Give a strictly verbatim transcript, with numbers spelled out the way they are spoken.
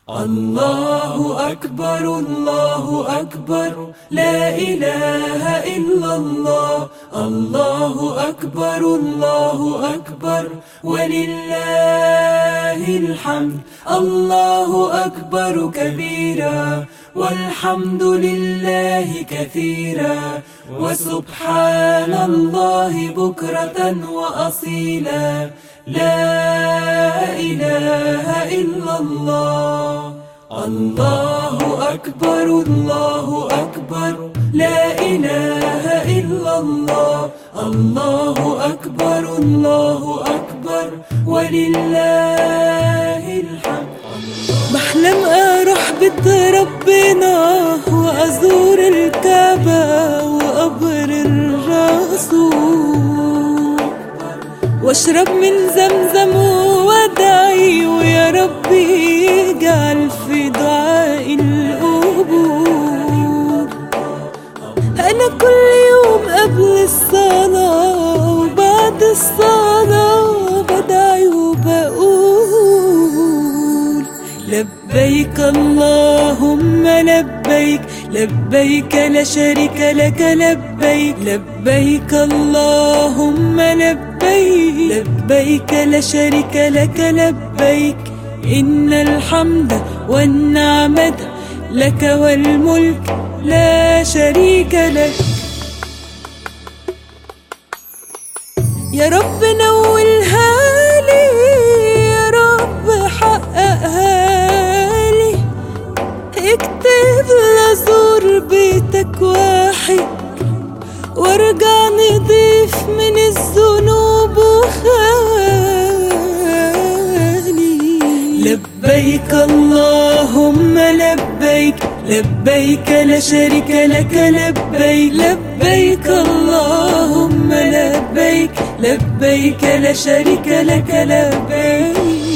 الله أكبر الله أكبر لا إله إلا الله. الله أكبر الله أكبر ولله الحمد. الله أكبر كبيرا والحمد لله كثيرا وسبحان الله بكرة وأصيلا. لا إله إلا الله. الله أكبر الله أكبر لا إله إلا الله. الله أكبر الله أكبر ولله الحمد. بحلم أروح بيت ربنا وأزور الكعبة وقبر الرسول واشرب من زمزم وادعي ويا ربي اجعل في دعائي القبول. أنا كل يوم قبل الصلاة وبعد الصلاة بدعي وبقول لبيك اللهم لبيك لبيك لا شريك لك لبيك لبيك اللهم لبيك لبيك لا شريك لك لبيك إن الحمد والنعمة لك والملك لا شريك لك. يا رب نولها لي يا رب حققها لي اكتب لازور بيتك واحد وارجع نضيف من الذنوب وخالي. لبيك اللهم لبيك لبيك لا شريك لك لبيك لبيك اللهم لبيك لبيك لا شريك لك لبيك